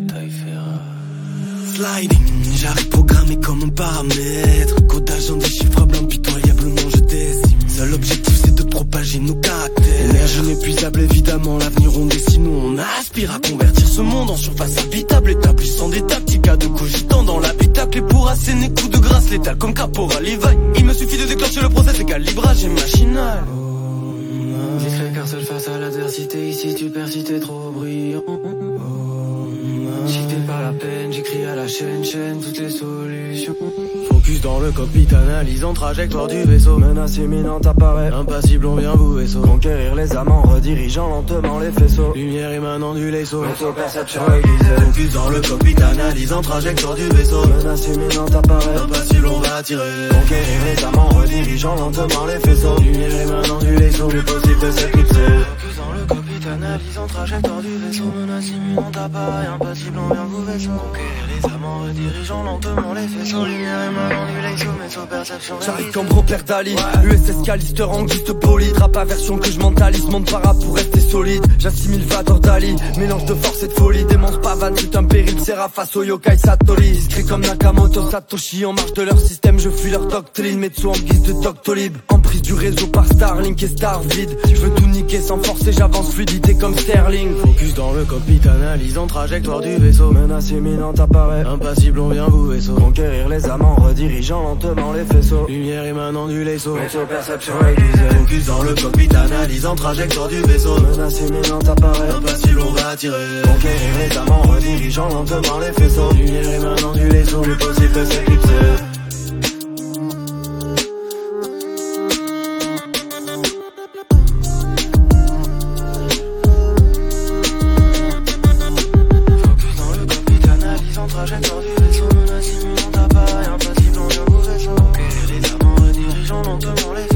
taille ferra. Sliding, j'arrive programmé comme un paramètre. Codage indéchiffrable, impitoyablement je décime. Seul objectif c'est de propager nos caractères. Énergie inépuisable évidemment, l'avenir on dessine. Nous on aspire à convertir ce monde en surface habitable. Établissant des tactiques à de cogitant dans l'habitacle. Et pour asséner coup de grâce létal comme Caporal Levi. Il me suffit de déclencher le process et calibrage est machinal. Discret car seul face à l'adversité. Ici tu perds si t'es trop brillant. Si t'es pas la peine, j'écris à la chaîne toutes les solutions. Focus dans le cockpit, analysant trajectoire du vaisseau. Menace imminente apparaît, impassible on vient vous vaisseau. Conquérir les amants, redirigeant lentement les faisceaux. Lumière émanant du laisseau, perception aiguisée. Focus dans le cockpit, analysant trajectoire du vaisseau. Menace imminente apparaît, impassible on va tirer. Conquérir les amants, redirigeant lentement les faisceaux. Lumière émanant du laisseau, plus possible de s'éclipser. Focus dans le cockpit, analysant trajectoire du vaisseau. Menace imminente apparaît, impassible on vient vous vaisseau. Conquérir les amants, redirigeant lentement les faisceaux. Lumière émanant du laisseau, mais perception. J'arrive comme Robert Dali, USS Callister en guise de bolide. Rap à version que je mentalise, monte para pour rester solide. J'assimile Vador Dali, mélange de force et de folie. Démence pavane, c'est un péril, Serra face au yokai Satori. Discret comme Nakamoto Satoshi, en marge de leur système, je fuis leur doctrine. Metsu en guise de Doctolib, emprise du réseau par Starlink et Starvid. Je veux tout niquer sans forcer, j'avance fluidité comme Sterling. Focus dans le cockpit, analysant trajectoire du vaisseau. Menace imminente apparaît, impassible on vient vous vaisseau. Conquérir les amants, redirigeant lentement les faisceaux. Lumière émanant du laisseau, perception aiguisée. Focus dans le cockpit, analysant trajectoire du vaisseau. Menace imminente apparaît, impassible on va tirer. Conquérir les amants, redirigeant lentement les faisceaux. Lumière émanant du laisseau, plus possible de s'éclipser. Trajectoire du vaisseau, menace imminente apparaît, impassible on vient vous vaisseau. Conquérir les amants, redirigeant lentement les